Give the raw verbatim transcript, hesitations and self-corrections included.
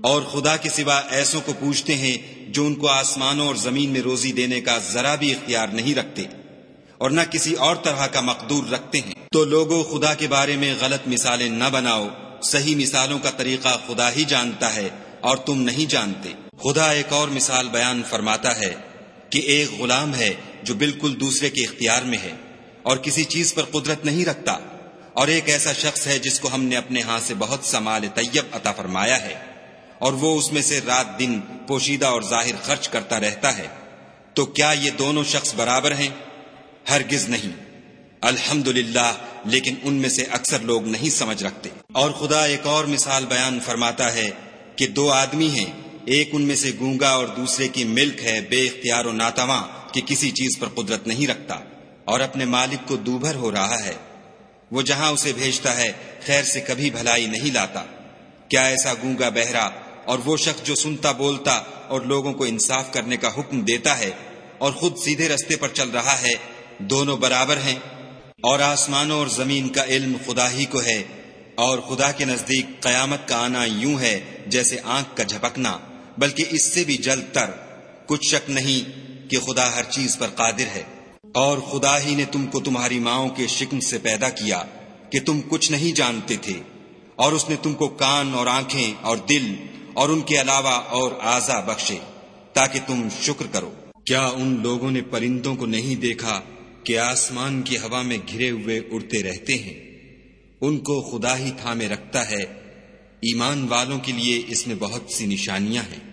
اور خدا کے سوا ایسوں کو پوچھتے ہیں جو ان کو آسمانوں اور زمین میں روزی دینے کا ذرا بھی اختیار نہیں رکھتے اور نہ کسی اور طرح کا مقدور رکھتے ہیں۔ تو لوگوں خدا کے بارے میں غلط مثالیں نہ بناؤ، صحیح مثالوں کا طریقہ خدا ہی جانتا ہے اور تم نہیں جانتے۔ خدا ایک اور مثال بیان فرماتا ہے کہ ایک غلام ہے جو بالکل دوسرے کے اختیار میں ہے اور کسی چیز پر قدرت نہیں رکھتا، اور ایک ایسا شخص ہے جس کو ہم نے اپنے ہاں سے بہت سا مال طیب عطا فرمایا ہے اور وہ اس میں سے رات دن پوشیدہ اور ظاہر خرچ کرتا رہتا ہے۔ تو کیا یہ دونوں شخص برابر ہیں؟ ہرگز نہیں۔ الحمدللہ، لیکن ان میں سے اکثر لوگ نہیں سمجھ رکھتے۔ اور خدا ایک اور مثال بیان فرماتا ہے کہ دو آدمی ہیں، ایک ان میں سے گونگا اور دوسرے کی ملک ہے بے اختیار و ناتواں کہ کسی چیز پر قدرت نہیں رکھتا اور اپنے مالک کو دوبھر ہو رہا ہے۔ وہ جہاں اسے بھیجتا ہے خیر سے کبھی بھلائی نہیں لاتا۔ کیا ایسا گونگا بہرا اور وہ شخص جو سنتا بولتا اور لوگوں کو انصاف کرنے کا حکم دیتا ہے اور خود سیدھے رستے پر چل رہا ہے، دونوں برابر ہیں؟ اور آسمانوں اور زمین کا علم خدا ہی کو ہے، اور خدا کے نزدیک قیامت کا آنا یوں ہے جیسے آنکھ کا جھپکنا، بلکہ اس سے بھی جلد تر۔ کچھ شک نہیں کہ خدا ہر چیز پر قادر ہے۔ اور خدا ہی نے تم کو تمہاری ماؤں کے شکم سے پیدا کیا کہ تم کچھ نہیں جانتے تھے، اور اس نے تم کو کان اور آنکھیں اور دل اور ان کے علاوہ اور اعضاء بخشے تاکہ تم شکر کرو۔ کیا ان لوگوں نے پرندوں کو نہیں دیکھا کہ آسمان کی ہوا میں گھرے ہوئے اڑتے رہتے ہیں؟ ان کو خدا ہی تھامے رکھتا ہے۔ ایمان والوں کے لیے اس میں بہت سی نشانیاں ہیں۔